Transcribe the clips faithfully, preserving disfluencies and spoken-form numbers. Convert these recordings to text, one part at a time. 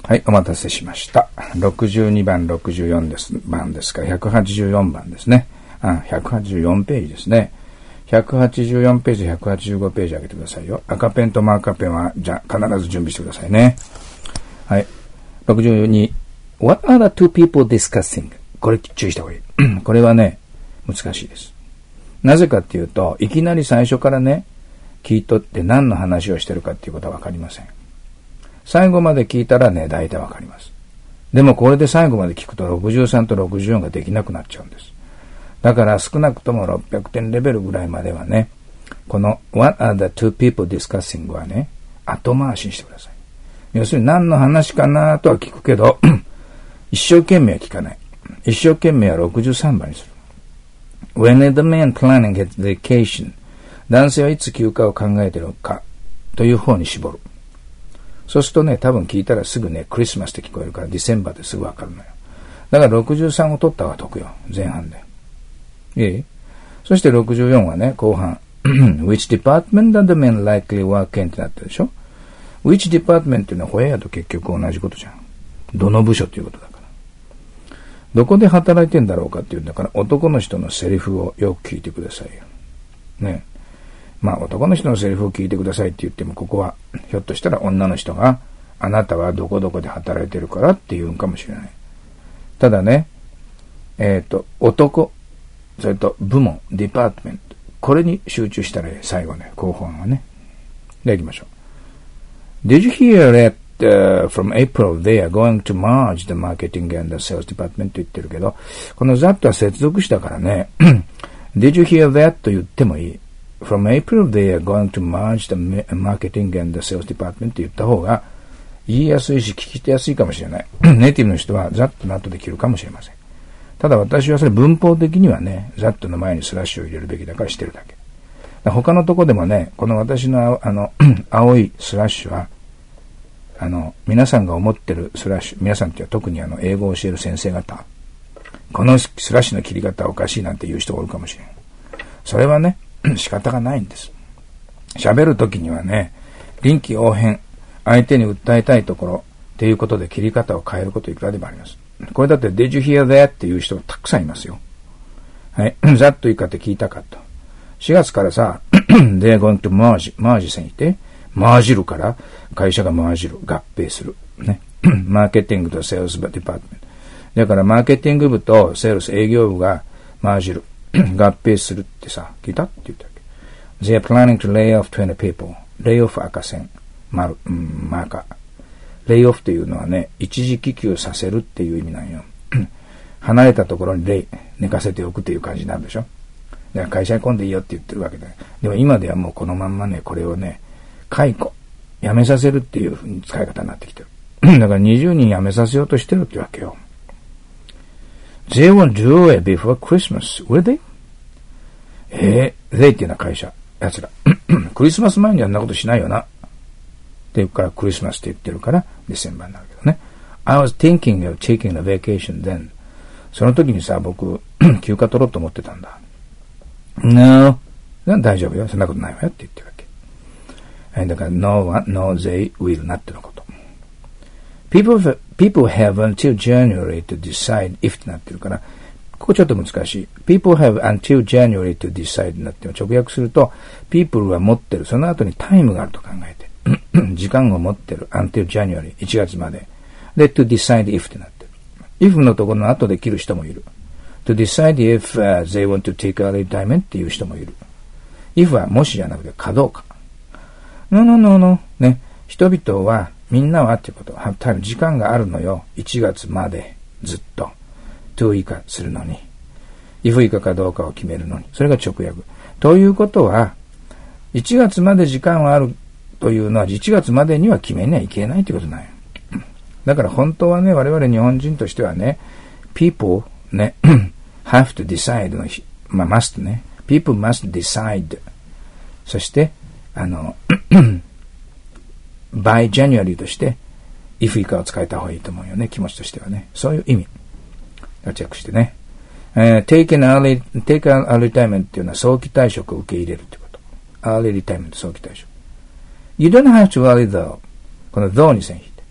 はい、お待たせしました。ろくじゅうにばん、ろくじゅうよんばんですから、ひゃくはちじゅうよんばんですね。あ、ひゃくはちじゅうよんページですね。ひゃくはちじゅうよんページ、ひゃくはちじゅうごページ上げてくださいよ。赤ペンとマーカーペンは、じゃあ、必ず準備してくださいね。はい。ろくじゅうに。What are the two people discussing? これ注意した方がいい。これはね、難しいです。なぜかっていうと、いきなり最初からね、聞いとって何の話をしてるかっていうことはわかりません。最後まで聞いたらね、大体わかります。でもこれで最後まで聞くとろくじゅうさんとろくじゅうよんができなくなっちゃうんです。だから少なくともろっぴゃくてんレベルぐらいまではね、この What are the two people discussing はね、後回しにしてください。要するに何の話かなとは聞くけど、一生懸命は聞かない。一生懸命はろくじゅうさんばんにする。When is the man planning his vacation? 男性はいつ休暇を考えているのかという方に絞る。そうするとね、多分聞いたらすぐね、クリスマスって聞こえるから、ディセンバーですぐわかるのよ。だからろくじゅうさんを取った方が得よ、前半で。いい？そしてろくじゅうよんはね、後半。Which department does the man likely work in? ってなってるでしょ？ Which department っていうのはホエアと結局同じことじゃん。どの部署っていうことだから。どこで働いてんだろうかっていうんだから、男の人のセリフをよく聞いてくださいよ。ね。まあ男の人のセリフを聞いてくださいって言っても、ここはひょっとしたら女の人があなたはどこどこで働いてるからって言うんかもしれない。ただね、えっと、男、それと部門、ディパートメント、これに集中したら最後ね、後半はね。で、行きましょう。Did you hear that、uh, from April they are going to merge the marketing and the sales department と言ってるけど、この that は接続したからね、Did you hear that と言ってもいい。From April they are going to merge the marketing and the sales department って言った方が言いやすいし聞きやすいかもしれない。ネイティブの人は that の後で切るかもしれません。ただ私はそれ文法的にはね、that の前にスラッシュを入れるべきだからしてるだけ。他のとこでもね、この私のあの青いスラッシュはあの皆さんが思ってるスラッシュ、皆さんっては特にあの英語を教える先生方、このスラッシュの切り方はおかしいなんて言う人がおるかもしれん。それはね、仕方がないんです。喋るときにはね、臨機応変、相手に訴えたいところっていうことで切り方を変えることいくらでもあります。これだって Did you hear that? っていう人たくさんいますよ。はい。ざっといいかって聞いたかと。しがつからさ、They're going to merge, merge 線いて、マージるから会社がマージる、合併する。ね。マーケティングとセールスディパートメント。だからマーケティング部とセールス営業部がマージる。合併するってさ、聞いたって言ったわけ。They are planning to lay off twenty people. レイオフ赤線。丸、うん、マーカー。レイオフっていうのはね、一時帰休させるっていう意味なんよ。離れたところにレイ、寝かせておくっていう感じになるでしょ。だから会社に来んでいいよって言ってるわけだよ。でも今ではもうこのまんまね、これをね、解雇、辞めさせるっていうふうに使い方になってきてる。だからにじゅうにん辞めさせようとしてるってわけよ。They won't do it before Christmas, will they? えー、they っていうのは会社、奴ら。クリスマス前にあんなことしないよな。って言うからクリスマスって言ってるからディセンバーになるけどね。I was thinking of taking a vacation then. その時にさ、僕、休暇取ろうと思ってたんだ。No. 大丈夫よ。そんなことないわよって言ってるわけ。だから no は no they will なってのこと。People, people have until January to decide if ってなってるから、ここちょっと難しい。People have until January to decide になって直訳すると、people は持ってる。その後にタイムがあると考えて。時間を持ってる。until January、いちがつまで。で、to decide if ってなってる。if のところの後で切る人もいる。to decide if、uh, they want to take a retirement っていう人もいる。if はもしじゃなくてかどうか。no, no, no, no. ね。人々は、みんなはってこと。have time 時間があるのよ。いちがつまでずっと。to 以下するのに。if 以下かどうかを決めるのに。それが直訳。ということは、いちがつまで時間はあるというのは、いちがつまでには決めにはいけないということなんよ。だから本当はね、我々日本人としてはね、people ね、have to decide の、まあ must ね。people must decide。そして、あの、by January として、if 以下を使えた方がいいと思うよね。気持ちとしてはね。そういう意味。チェックしてね。えー、take an early, take an early retirement っていうのは早期退職を受け入れるってこと。early retirement 早期退職。You don't have to worry though. この though に線引いて。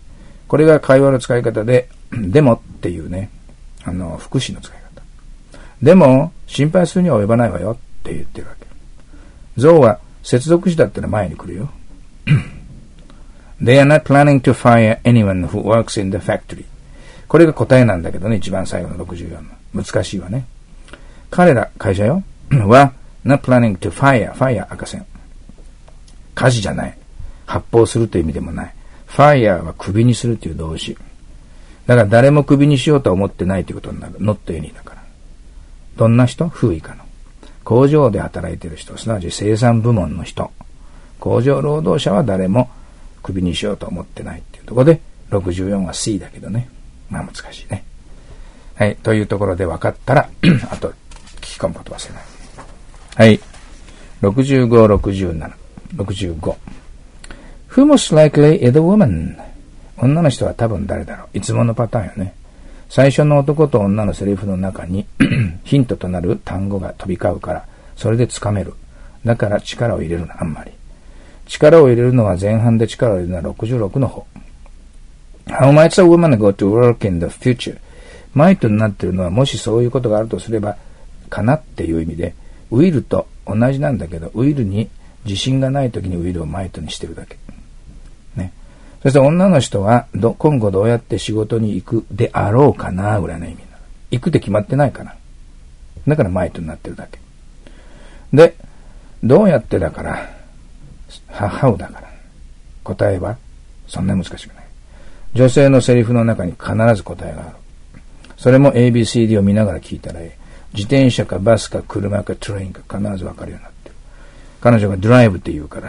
これが会話の使い方で、でもっていうね、あの、副詞の使い方。でも、心配するには及ばないわよって言ってるわけ。象は接続詞だったら前に来るよ。They are not planning to fire anyone who works in the factory. これが答えなんだけどね、一番最後のろくじゅうよんの。難しいわね。彼ら、会社よ、は、not planning to fire, fire 赤線。火事じゃない。発砲するという意味でもない。fire は首にするという動詞。だから誰も首にしようとは思ってないということになる。not any だから。どんな人？風以下の。工場で働いている人、すなわち生産部門の人。工場労働者は誰も首にしようと思ってないっていうところで、ろくじゅうよんは C だけどね。まあ難しいね。はい。というところで分かったら、あと、聞き込むこと忘れない。はい。ろくじゅうご、ろくじゅうなな、ろくじゅうご。Who most likely is the woman? 女の人は多分誰だろう。いつものパターンよね。最初の男と女のセリフの中にヒントとなる単語が飛び交うから、それでつかめる。だから力を入れるな、あんまり。力を入れるのは前半で力を入れるのはろくじゅうろくの方。How might a woman go to work in the future? マイトになっているのはもしそういうことがあるとすれば、かなっていう意味で、ウィルと同じなんだけど、ウィルに自信がないときにウィルをマイトにしてるだけ。ね。そして女の人はど、今後どうやって仕事に行くであろうかな、ぐらいの意味になる。行くって決まってないかな。だからマイトになってるだけ。で、どうやってだから、howだから。答えは、そんなに難しくない。女性のセリフの中に必ず答えがある。それも エービーシーディー を見ながら聞いたらいい。自転車かバスか車かトレインか必ず分かるようになってる。彼女がドライブって言うから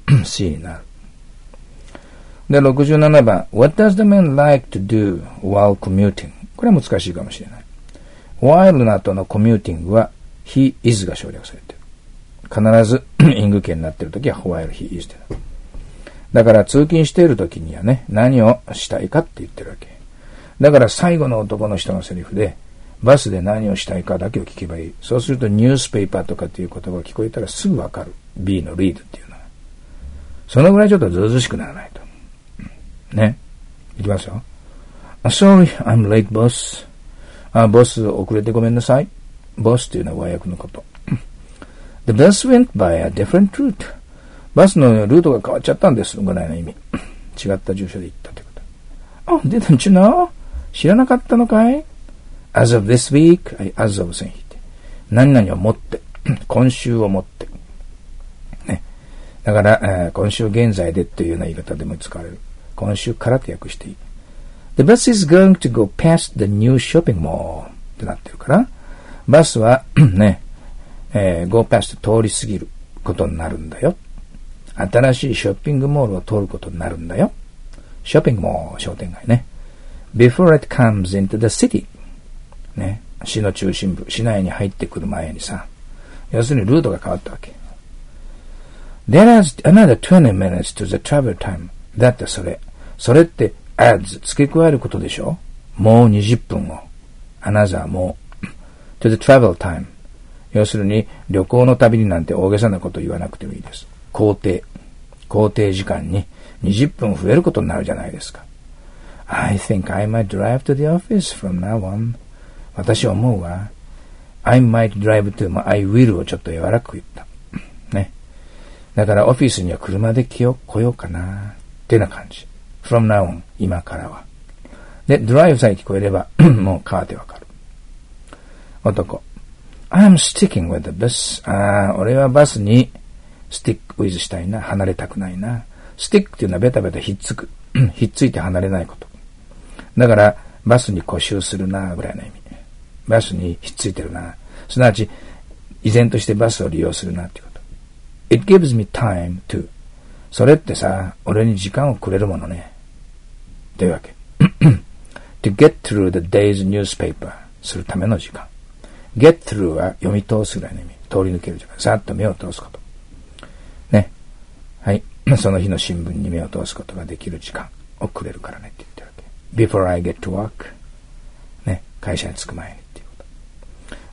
C になる。で、ろくじゅうななばん。What does the man like to do while commuting? これは難しいかもしれない。while の後の commuting は he is が省略されてる。必ずイング形になってるときは while he is ってなる。だから通勤しているときにはね、何をしたいかって言ってるわけ。だから最後の男の人のセリフで、バスで何をしたいかだけを聞けばいい。そうするとニュースペーパーとかっていう言葉が聞こえたらすぐわかる。B の read っていうのは。そのぐらいちょっとずうずうしくならないと。ね。いきますよ。Sorry, I'm late, boss. あ、ボス遅れてごめんなさい。ボスっていうのは和訳のこと。The bus went by a different route. バスのルートが変わっちゃったんです。ぐらいの意味。違った住所で行ったってこと。Oh, didn't you know? 知らなかったのかい？ As of this week, はい、as of 線引いて。何々をもって。今週をもって。ね。だから、えー、今週現在でっていうような言い方でも使われる。今週からって訳していい。The bus is going to go past the new shopping mall ってなってるから、バスはね、えー、go past 通り過ぎることになるんだよ。新しいショッピングモールを通ることになるんだよ。ショッピングモール、商店街ね。Before it comes into the city. ね。市の中心部、市内に入ってくる前にさ、要するにルートが変わったわけ。There is another twenty minutes to the travel time. だってそれ。それって adds 付け加えることでしょ？もうにじゅっぷんを。another もう。to the travel time. 要するに旅行の旅になんて大げさなこと言わなくてもいいです。行程。行程時間ににじゅっぷん増えることになるじゃないですか。I think I might drive to the office from now on. 私は思うわ。I might drive to, I will をちょっと柔らかく言った。ね。だからオフィスには車で来よ、来ようかな。ってな感じ。from now on, 今からは。で、drive さえ聞こえれば、もう変わってわかる。男。I'm sticking with the bus. ああ、俺はバスにスティックウィズしたいな。離れたくないな。スティックっていうのはベタベタひっつく。ひっついて離れないこと。だから、バスに固執するな、ぐらいの意味。バスにひっついてるな。すなわち、依然としてバスを利用するな、っていうこと。It gives me time to. それってさ、俺に時間をくれるものね。というわけ。to get through the day's newspaper するための時間。get through は読み通すぐらいの意味。通り抜ける時間。さっと目を通すこと。ね。はい。その日の新聞に目を通すことができる時間をくれるからねって言ってるわけ。before I get to work ね。会社に着く前にっていうこと。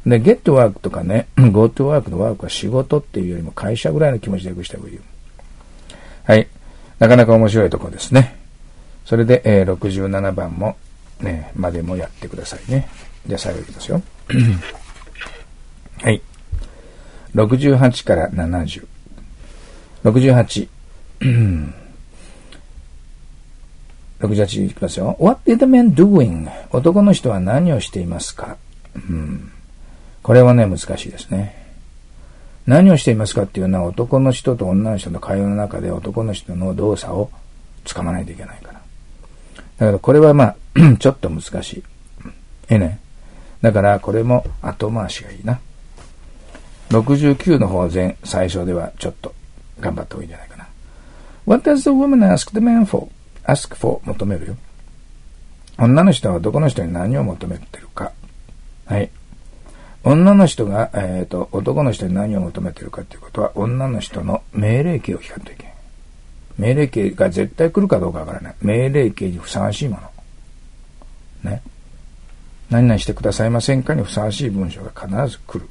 で、get to work とかね、go to work のワークは仕事っていうよりも会社ぐらいの気持ちで訳した方がいいよ。はい。なかなか面白いところですね。 それで、えー、ろくじゅうななばんも、ね、までもやってくださいね。じゃあ最後いきますよ。はい。ろくじゅうはちからななじゅう。ろくじゅうはち。ろくじゅうはちいきますよ。What is the man doing? 男の人は何をしていますか、うん、これはね、難しいですね。何をしていますかっていうのは男の人と女の人の会話の中で男の人の動作をつかまないといけないから。だからこれはまあ、ちょっと難しい。ええね。だからこれも後回しがいいな。ろくじゅうきゅうの方前、最初ではちょっと頑張った方がいいんじゃないかな。What does the woman ask the man for?ask for 求めるよ。女の人は男の人に何を求めてるか。はい。女の人が、えっと、男の人に何を求めてるかっていうことは、女の人の命令形を聞かんといけない。命令形が絶対来るかどうかわからない。命令形にふさわしいもの。ね。何々してくださいませんかにふさわしい文章が必ず来る。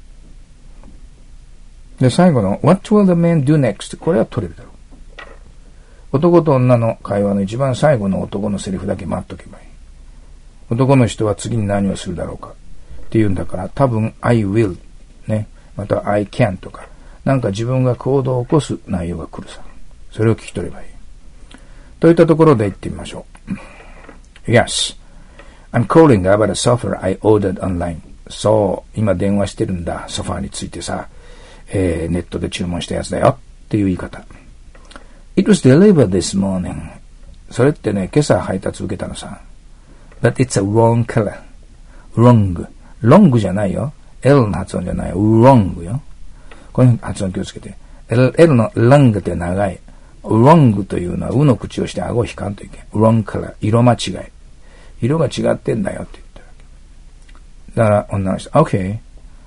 で、最後の What will the man do next? これは取れるだろう。男と女の会話の一番最後の男のセリフだけ待っとけばいい。男の人は次に何をするだろうかっていうんだから、多分 I will ね、または I can とか、なんか自分が行動を起こす内容が来るさ。それを聞き取ればいい。といったところで言ってみましょう。Yes, I'm calling about a software I ordered online. そう、今電話してるんだ。ソファーについてさ、えー、ネットで注文したやつだよっていう言い方。It was delivered this morning. それってね、今朝配達受けたのさ。But it's a wrong color. Wrong. Wrong じゃないよ。L の発音じゃないよ。Wrong よ。この発音気をつけて。L, L の long って長い。Wrong というのは、うの口をして顎を引かんといけん。Wrong color. 色間違い。色が違ってんだよって言ってるわけ。だから女の人、Okay.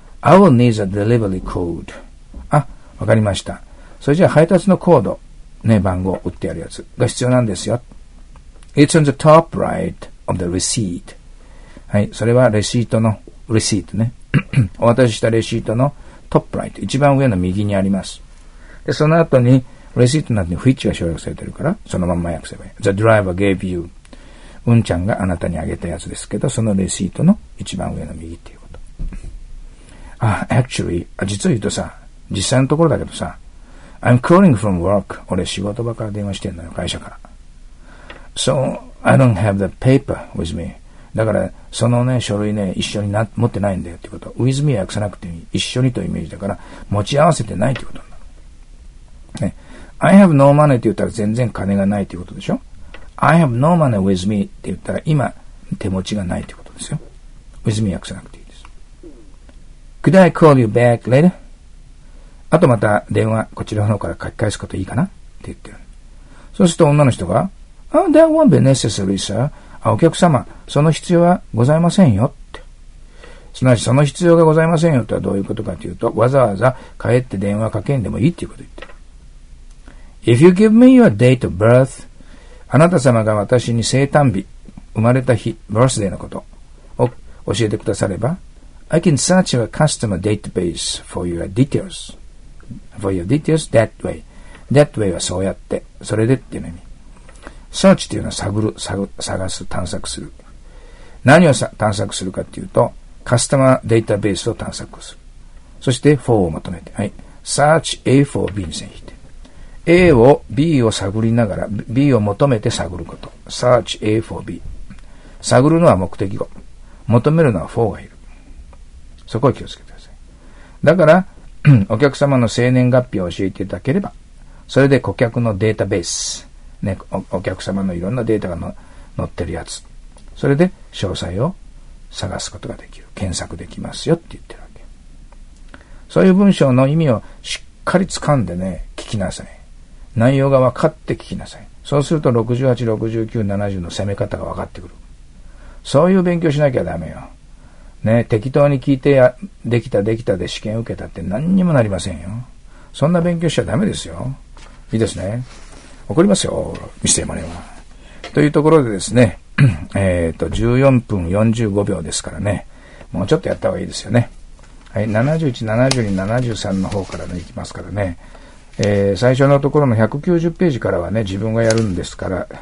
I will need a delivery code. あ、わかりました。それじゃあ配達のコード。ね、番号打ってやるやつが必要なんですよ。It's on the top right of the receipt. はい、それはレシートの、レシートね。お渡ししたレシートのトップライト、一番上の右にあります。で、その後に、レシートなんてフィッチが省略されてるから、そのまんま訳せばいい。The driver gave you. うんちゃんがあなたにあげたやつですけど、そのレシートの一番上の右っていうこと。あ、actually、あ、実を言うとさ、実際のところだけどさ、I'm calling from work. 俺仕事場から電話してんのよ、会社から。So, I don't have the paper with me. だから、そのね、書類ね、一緒にな、持ってないんだよってこと。with me は訳さなくていい。一緒にというイメージだから、持ち合わせてないってことなんだ。ね。I have no money って言ったら全然金がないっていうことでしょ。I have no money with me って言ったら、今、手持ちがないってことですよ。with me 訳さなくていいです。Could I call you back later?あとまた電話、こちらの方から書き返すこといいかなって言ってる。そうすると女の人が、あ、that won't be necessary, sir. あ、お客様、その必要はございませんよって。すなわちその必要がございませんよとはどういうことかというと、わざわざ帰って電話かけんでもいいっていうことを言ってる。If you give me your date of birth, あなた様が私に生誕日、生まれた日、birthday のことを教えてくだされば、I can search your customer database for your details.For your details that way. That way はそうやって、それでっていう意味。search っていうのは探る、探、探す、探索する。何をさ探索するかっていうと、カスタマーデータベースを探索する。そして for を求めて。はい。search A for B に線引いて。A を B を探りながら B を求めて探ること。search A for B。探るのは目的語。求めるのは for がいる。そこを気をつけてください。だから、お客様の生年月日を教えていただければ、それで顧客のデータベース、ね、お, お客様のいろんなデータがの載ってるやつ、それで詳細を探すことができる。検索できますよって言ってるわけ。そういう文章の意味をしっかり掴んでね、聞きなさい。内容が分かって聞きなさい。そうするとろくじゅうはち、ろくじゅうきゅう、ななじゅうの攻め方が分かってくる。そういう勉強しなきゃダメよ。ね、適当に聞いてや、できたできたで試験受けたって何にもなりませんよ。そんな勉強しちゃダメですよ。いいですね。怒りますよ、ミステリーマネーは。というところでですね、えっと、じゅうよんぷんよんじゅうごびょうですからね、もうちょっとやった方がいいですよね。はい、ななじゅういち、ななじゅうに、ななじゅうさんの方からね、いきますからね、えー、最初のところのひゃくきゅうじゅうページからはね、自分がやるんですから、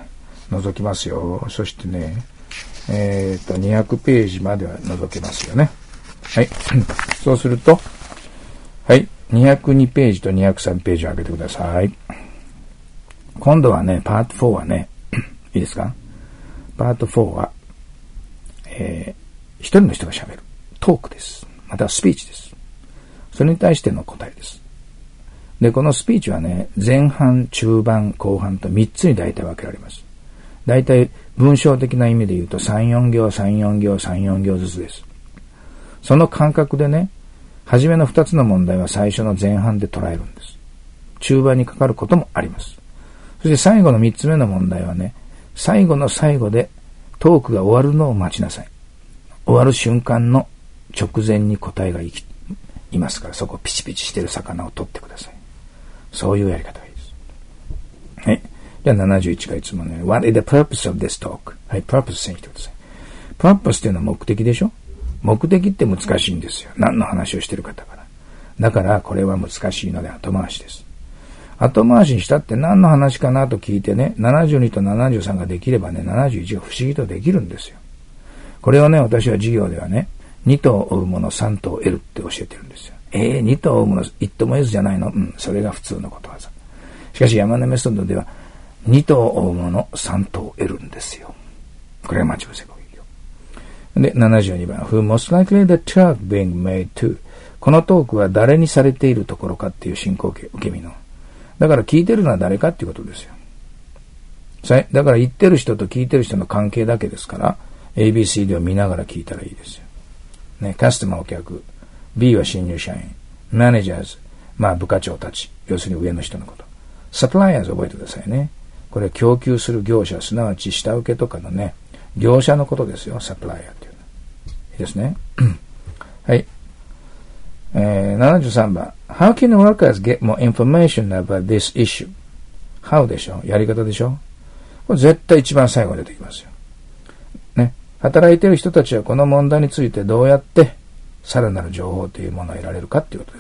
覗きますよ。そしてね、えっと、にひゃくページまでは覗けますよね。はい。そうすると、はい。にひゃくにページとにひゃくさんページを開けてください。今度はね、パートフォーはね、いいですか？パートフォーは、えー、一人の人が喋る。トークです。またはスピーチです。それに対しての答えです。で、このスピーチはね、前半、中盤、後半とみっつに大体分けられます。大体、文章的な意味で言うとさん、よん行、さん、よん行、さん、よん行ずつです。その感覚でね、初めのふたつの問題は最初の前半で捉えるんです。中盤にかかることもあります。そして最後のみっつめの問題はね、最後の最後でトークが終わるのを待ちなさい。終わる瞬間の直前に答えがいき、いますから、そこピチピチしてる魚を取ってください。そういうやり方がいいです。はい。じゃあななじゅういちがいつもね、What is the purpose of this talk? はい、purpose してみてください。purpose っていうのは目的でしょ？目的って難しいんですよ。何の話をしてるかだから。だからこれは難しいので後回しです。後回しにしたって何の話かなと聞いてね、ななじゅうにとななじゅうさんができればね、ななじゅういちが不思議とできるんですよ。これをね、私は授業ではね、に頭追うものさん頭得るって教えてるんですよ。えー、に頭追うものいち頭も得ずじゃないの？うん、それが普通のことわざ。しかし山根メソッドではに頭追うものさん頭得るんですよ。これは待ち伏せ攻撃よ。で、ななじゅうにばん、Who most likely the talk being made to? このトークは誰にされているところかっていう進行形、受け身の。だから聞いてるのは誰かっていうことですよ。だから言ってる人と聞いてる人の関係だけですから、エービーシーディー を見ながら聞いたらいいですよ。ね、カスタマーお客、B は新入社員、マネージャーズ、まあ部下長たち、要するに上の人のこと。サプライヤーズ覚えてくださいね。これは供給する業者、すなわち下請けとかのね、業者のことですよ、サプライヤーっていうの。いいですね。はい。えー、ななじゅうさんばん。How can workers get more information about this issue? How でしょ？やり方でしょ？これ絶対一番最後に出てきますよ。ね。働いている人たちはこの問題についてどうやってさらなる情報というものを得られるかっていうことです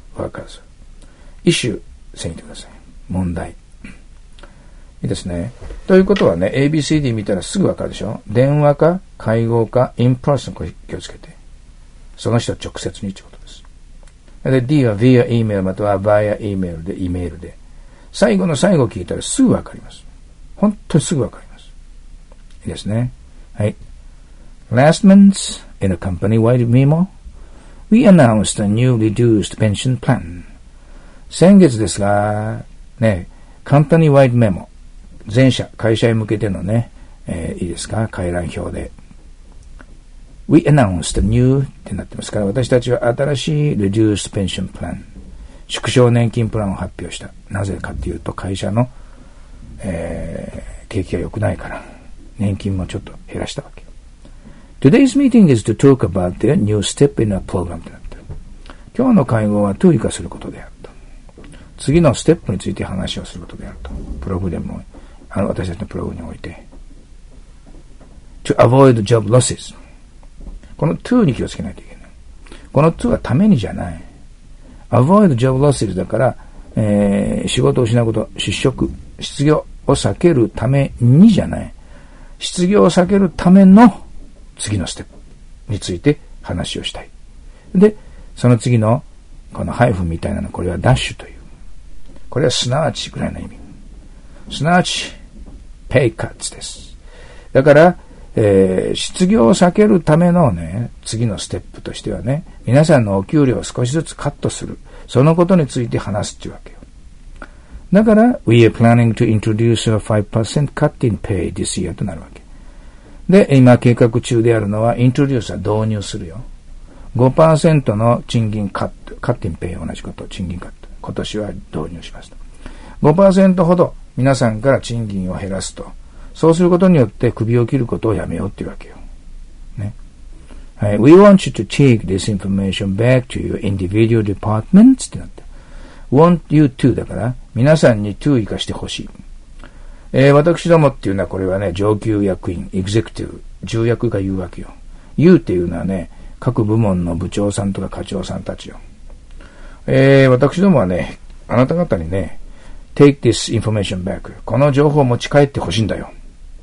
。workers。issue、せめてください。問題。いいですね。ということはね、エービーシーディー 見たらすぐわかるでしょ？電話か、会合か、インパーソンか気をつけて。その人直接にということです。で、D は via email または via email で、イメールで。最後の最後聞いたらすぐわかります。本当にすぐわかります。いいですね。はい。Last month, in a company-wide memo, we announced a new reduced pension plan. 先月ですが、ね、company-wide memo。全社、会社へ向けてのね、えー、いいですか？回覧表で。We announced a new ってなってますから、私たちは新しい reduced pension plan。縮小年金プランを発表した。なぜかっていうと、会社の、えー、景気が良くないから、年金もちょっと減らしたわけ。Today's meeting is to talk about the new step in our program ってなってる。今日の会合は to 以下することであると。次のステップについて話をすることであると。プログでも、あの、私たちのプログにおいて。To avoid job losses。この to に気をつけないといけない。この to はためにじゃない。avoid job losses だから、えー、仕事を失うこと、失職、失業を避けるためにじゃない。失業を避けるための次のステップについて話をしたい。で、その次のこのハイフンみたいなの、これはダッシュという。これはすなわちぐらいの意味。すなわち、ペイカッツです。だから、えー、失業を避けるためのね、次のステップとしてはね、皆さんのお給料を少しずつカットする。そのことについて話すっていうわけよ。だから、we are planning to introduce a five percent cut in pay this year となるわけ。で、今計画中であるのは、introduce は導入するよ。ごパーセント の賃金カット、カットインペイ同じこと、賃金カット。今年は導入しますと。ごパーセント ほど皆さんから賃金を減らすと。そうすることによって首を切ることをやめようっていうわけよ。ね。はい。We want you to take this information back to your individual departments ってなって。want you to だから、皆さんに to 生かしてほしい。えー、私どもっていうのはこれはね、上級役員、エグゼクティブ、重役が言うわけよ。you っていうのはね、各部門の部長さんとか課長さんたちよ。えー、私どもはね、あなた方にね、take this information back。この情報を持ち帰ってほしいんだよ。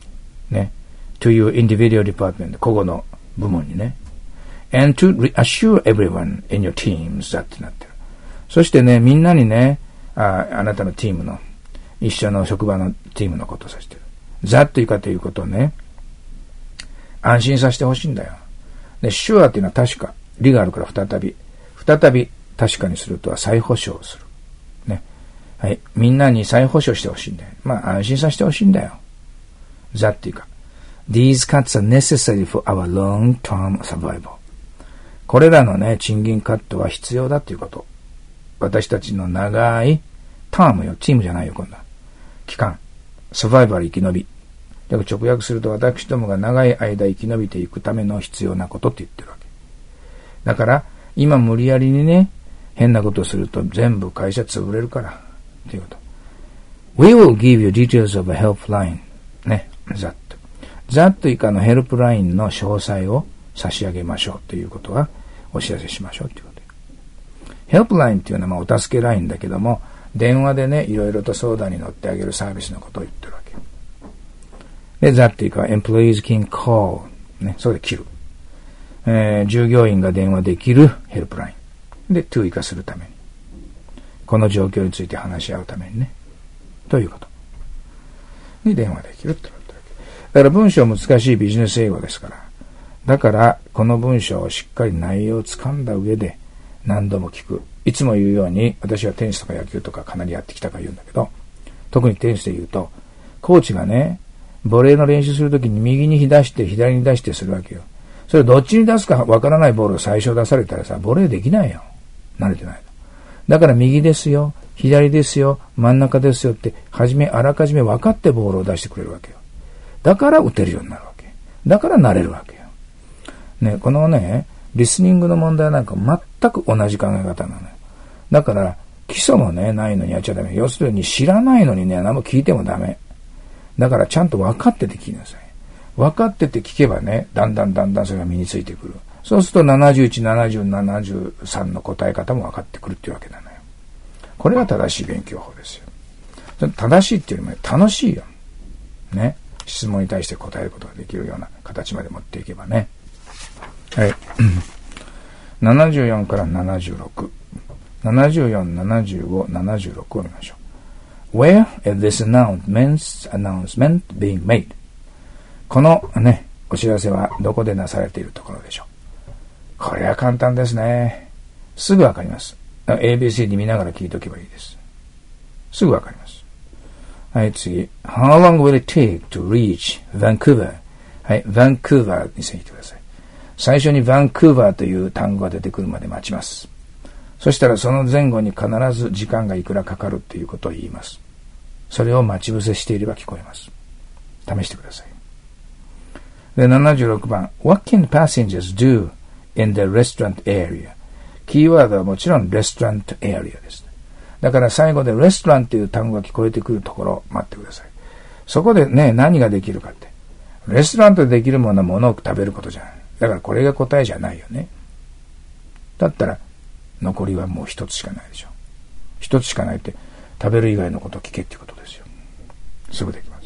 ね。to your individual department 個々の部門にね。and to reassure everyone in your teams だってなってる。そしてね、みんなにね、あ、あなたのチームの、一緒の職場のチームのことを指してる。that というかということをね、安心させてほしいんだよ。で、sure っていうのは確か、理があるから再び、再び確かにするとは再保証をする。ね。はい。みんなに再保証してほしいんだよ。まあ、安心させてほしいんだよ。that っていうか、these cuts are necessary for our long-term survival。これらのね、賃金カットは必要だっていうこと。私たちの長いタームよ、チームじゃないよ、今度は。期間。サバイバル生き延び。直訳すると私どもが長い間生き延びていくための必要なことって言ってるわけ。だから、今無理やりにね、変なことをすると全部会社潰れるから。っていうこと。We will give you details of a helpline. ね、ざっと。ざっと以下のヘルプラインの詳細を差し上げましょうということはお知らせしましょうということ。ヘルプラインっていうのはまあお助けラインだけども、電話でね、いろいろと相談に乗ってあげるサービスのことを言ってるわけ。で、ざっていうか、employees can call。ね、それで切る。えー、従業員が電話できるヘルプライン。で、to 以下するために。この状況について話し合うためにね。ということ。に電話できるってことだけ。だから文章難しいビジネス英語ですから。だから、この文章をしっかり内容をつかんだ上で何度も聞く。いつも言うように、私はテニスとか野球とかかなりやってきたから言うんだけど、特にテニスで言うと、コーチがね、ボレーの練習するときに右に出して左に出してするわけよ。それどっちに出すかわからないボールを最初出されたらさ、ボレーできないよ。慣れてないの。だから右ですよ、左ですよ、真ん中ですよって、はじめ、あらかじめ分かってボールを出してくれるわけよ。だから打てるようになるわけ。だから慣れるわけよ。ね、このね、リスニングの問題なんか全く同じ考え方なのよ。だから、基礎もね、ないのにやっちゃダメ。要するに知らないのにね、何も聞いてもダメ。だからちゃんと分かってて聞きなさい。分かってて聞けばね、だんだんだんだんそれが身についてくる。そうするとななじゅういち、ななじゅう、ななじゅうさんの答え方も分かってくるっていうわけなのよ。これが正しい勉強法ですよ。正しいっていうよりも楽しいよ。ね。質問に対して答えることができるような形まで持っていけばね。はい。ななじゅうよんからななじゅうろく。ななじゅうよん、ななじゅうご、ななじゅうろくを見ましょう。Where is this announcement, announcement being made? このね、お知らせはどこでなされているところでしょう。これは簡単ですね。すぐわかります。エービーシーディー 見ながら聞いておけばいいです。すぐわかります。はい、次。How long will it take to reach Vancouver? はい、Vancouver にしてきてください。最初に Vancouver という単語が出てくるまで待ちます。そしたらその前後に必ず時間がいくらかかるっていうことを言います。それを待ち伏せしていれば聞こえます。試してください。で、ななじゅうろくばん。What can passengers do in the restaurant area? キーワードはもちろんレストラントエリアです。だから最後でレストランという単語が聞こえてくるところを待ってください。そこでね、何ができるかって。レストラントでできるものは物を食べることじゃない。だからこれが答えじゃないよね。だったら残りはもう一つしかないでしょ。一つしかないって食べる以外のことを聞けってことですよ。すぐできます。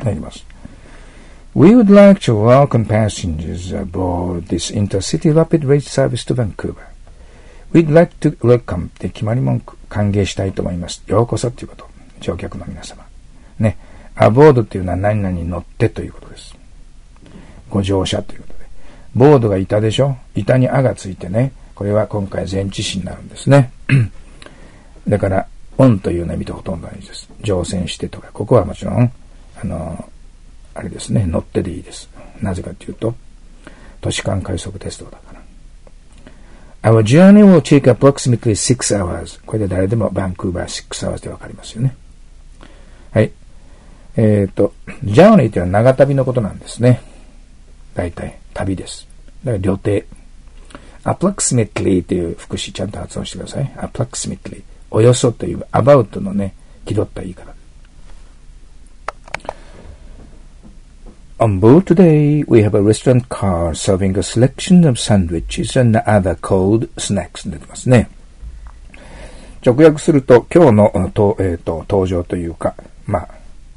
なります。We would like to welcome passengers aboard this intercity rapid rail service to Vancouver. We'd like to welcome って決まり文句歓迎したいと思います。ようこそということ。乗客の皆様。ね。aboard っていうのは何々に乗ってということです。ご乗車ということで。ボードが板でしょ？板にあがついてね。これは今回前置詞になるんですね。だから、on というのは意味とほとんど同じです。乗船してとか。ここはもちろん、あの、あれですね、乗ってでいいです。なぜかというと、都市間快速鉄道だから。Our journey will take approximately six hours. これで誰でもバンクーバーsix hoursでわかりますよね。はい。えっと、journey というのは長旅のことなんですね。大体、旅です。だから、旅程。approximately という副詞ちゃんと発音してください。approximately。およそという about のね、気取った言い方。On board today, we have a restaurant car serving a selection of sandwiches and other cold snacks 出てますね。直訳すると、今日のと、えーと、登場というか、まあ、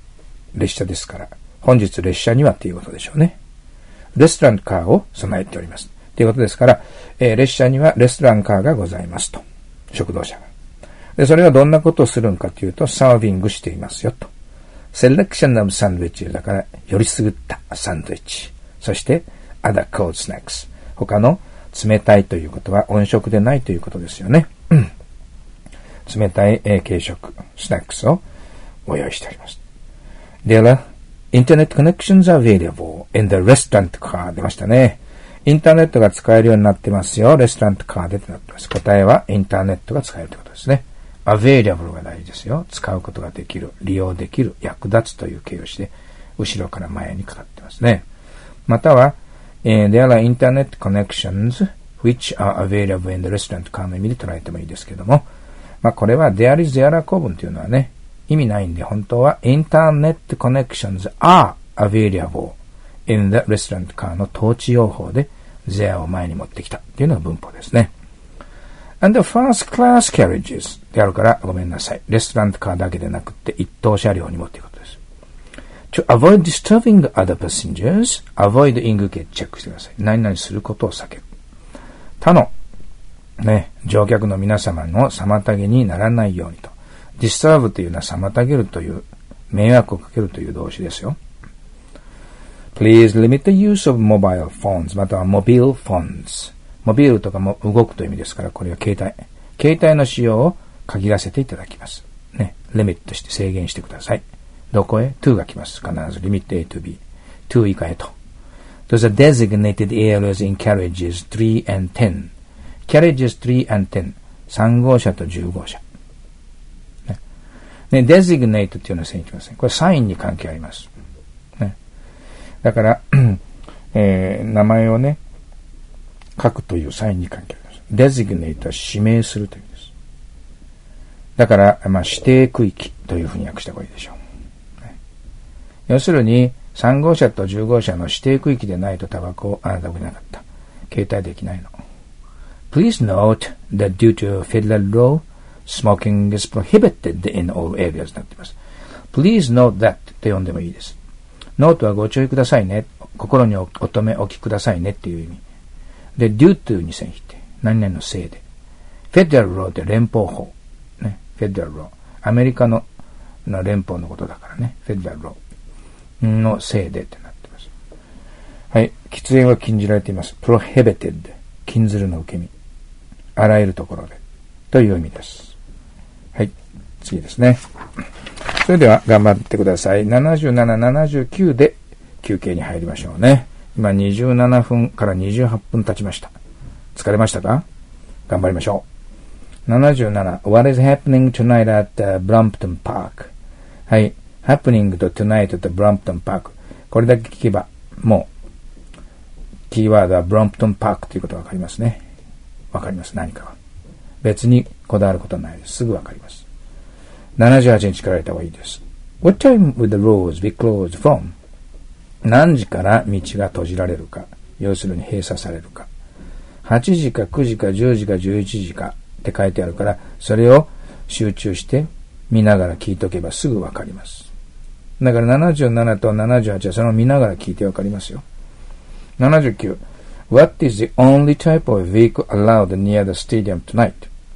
列車ですから、本日列車にはということでしょうね。レストランカーを備えております。ということですから、えー、列車にはレストランカーがございますと。食堂車が。で、それはどんなことをするんかというと、サービングしていますよと。セレクションオブサンドイッチだから、よりすぐったサンドイッチ。そして、other cold snacks。他の冷たいということは温食でないということですよね。うん、冷たい、えー、軽食、スナックスをご用意しております。There are internet connections available in the restaurant car. 出ましたね。インターネットが使えるようになってますよ。レストラントカーでとなってます。答えはインターネットが使えるということですね。available が大事ですよ。使うことができる、利用できる、役立つという形容詞で、後ろから前にかかってますね。または、えー、there are internet connections which are available in the restaurant car の意味で捉えてもいいですけども、まあこれは there is there are 構文というのはね、意味ないんで、本当は internet connections are available in the restaurant car の統治用法で there を前に持ってきたっていうのが文法ですね。and the first class carriages であるからごめんなさい。レストランカーだけでなくって一等車両にもっていうことです。to avoid disturbing other passengers, avoid イングケチェックしてください。何々することを避ける。他のね、乗客の皆様の妨げにならないようにと。disturb というのは妨げるという、迷惑をかけるという動詞ですよ。Please limit the use of mobile phones または mobile phones。モビールとかも動くという意味ですから、これは携帯。携帯の使用を限らせていただきます。ね。リミットして制限してください。どこへ ?to が来ます。必ずリミット A to B。to 以下へと。Those are designated areas in carriages three and ten。carriages three and ten。さん号車とじゅう号車。ね。ね、designate っていうのは線に来ません。これサインに関係あります。ね。だから、えー、名前をね、書くというサインに関係あります。designate は指名するという意味です。だから、まあ、指定区域というふうに訳した方がいいでしょう。ね、要するに、さん号車とじゅう号車の指定区域でないとタバコをあなたがなかった。携帯できないの。Please note that due to federal law, smoking is prohibited in all areas になっています。Please note that と読んでもいいです。note はご注意くださいね。心にお留め置きくださいねっていう意味。で、due to に線引いて、何々のせいで。federal law って連邦法。ね。federal law。アメリカのの連邦のことだからね。federal law のせいでってなってます。はい。喫煙は禁じられています。prohibited。禁ずるの受け身。あらゆるところで。という意味です。はい。次ですね。それでは頑張ってください。ななじゅうなな、ななじゅうきゅうで休憩に入りましょうね。今にじゅうななふんからにじゅうはっぷん経ちました。疲れましたか？頑張りましょう。ななじゅうなな What is happening tonight at、uh, Brompton Park? はい。happening と tonight と Brompton Park。これだけ聞けば、もう、キーワードは Brompton Park ということがわかりますね。わかります。何かは。別にこだわることはないです。すぐわかります。ななじゅうはちに力入れた方がいいです。What time will the roads be closed from?何時から道が閉じられるか、要するに閉鎖されるか。はちじかくじかじゅうじかじゅういちじかって書いてあるから、それを集中して見ながら聞いとけばすぐわかります。だからななじゅうななとななじゅうはちはその見ながら聞いてわかりますよ。ななじゅうきゅう What is the only type of vehicle allowed near the stadium tonight?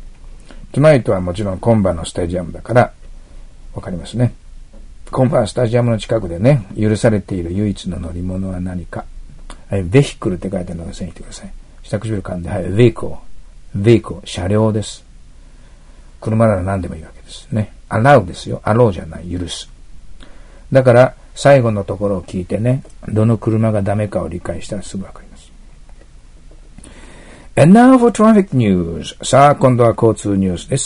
Tonight はもちろん今晩のスタジアムだからわかりますね。今晩スタジアムの近くでね、許されている唯一の乗り物は何か。はい、ベヒクルって書いてあるので線引いてください。下唇噛んで、はい、ベイコー。ベイコー、車両です。車なら何でもいいわけですね。アラウですよ。アローじゃない、許す。だから、最後のところを聞いてね、どの車がダメかを理解したらすぐわかります。And now for traffic news. さあ、今度は交通ニュースです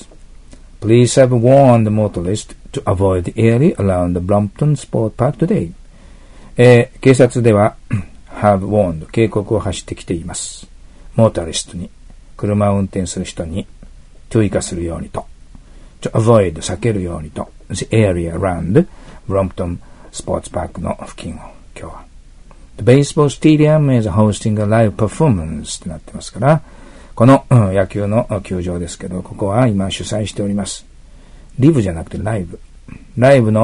。Please have warned the motorist to avoid the area around the Brompton Sport Park today. えー、警察ではhave warned 警告を発してきています。モータリストに、車を運転する人に注意化するようにと、to avoid 避けるようにと、the area around Brompton Sports Park の付近を今日は。The baseball stadium is hosting a live performance ってなってますから。この、うん、野球の球場ですけど、ここは今主催しております。リブじゃなくてライブ。ライブの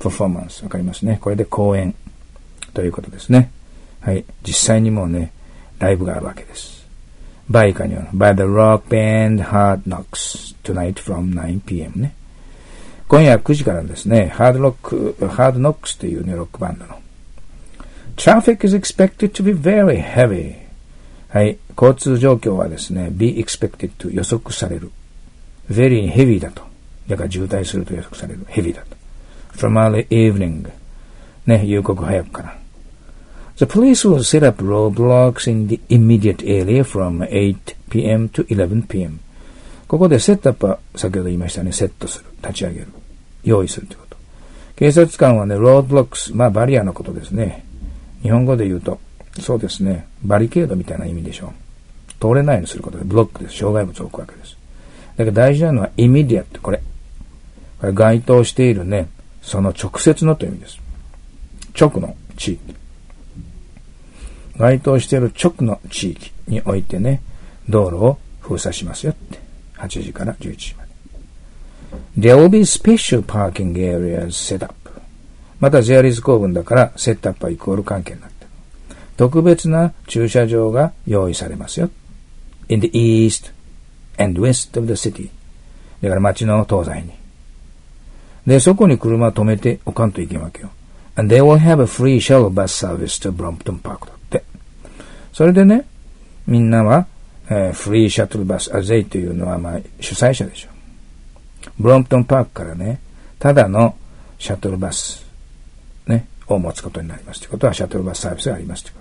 performance わかりますね。これで公演ということですね。はい。実際にもうね、ライブがあるわけです。バイカには、by the rock band Hard Knocks tonight from ナインピーエム ね。今夜くじからですね、ハードロック、ハードノックスというね、ロックバンドの。Traffic is expected to be very heavy. はい。交通状況はですね、be expected to 予測される。very heavy だと。だから渋滞すると予測される。heavy だと。from early evening. ね、夕刻早くから。The police will set up roadblocks in the immediate area from エイトピーエム to イレブンピーエム. ここでセットアップは先ほど言いましたね。セットする。立ち上げる。用意するということ。警察官はね、ロードブロックス、まあバリアのことですね。日本語で言うと、そうですね。バリケードみたいな意味でしょう。通れないようにすることでブロックです。障害物を置くわけです。だけど大事なのはイミディアってこれ。これ該当しているね、その直接のという意味です。直の地域。該当している直の地域においてね、道路を封鎖しますよって。はちじからじゅういちじまで。There will be special parking areas set up. また there is 構文だからセットアップはイコール関係になっている。特別な駐車場が用意されますよ。In the east and west of the city. だから街の東西に。で、そこに車を止めておかんといけんわけよ。And they will have a free shuttle bus service to Brompton Park だって。それでね、みんなは、えー、フリーシャトルバス、あ、ゼイというのはまあ主催者でしょ。ブロンプトンパークからね、ただのシャトルバス、ね、を持つことになりますということは、シャトルバスサービスがありますということ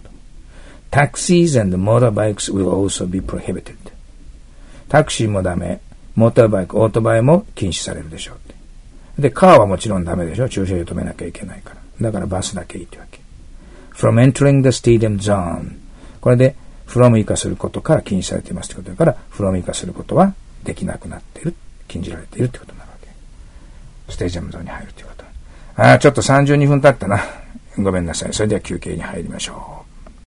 。Taxis and motorbikes will also be prohibited. タクシーもダメ、モーターバイク、オートバイも禁止されるでしょうって。で、カーはもちろんダメでしょ。駐車場止めなきゃいけないから。だからバスだけいいってわけ。From entering the stadium zone. これで、from 以下することから禁止されていますってことだから、from 以下することはできなくなっている。禁じられているってことになるわけ。ステージアムゾーンに入るってこと。ああ、ちょっとさんじゅうにふん経ったな。ごめんなさい。それでは休憩に入りましょう。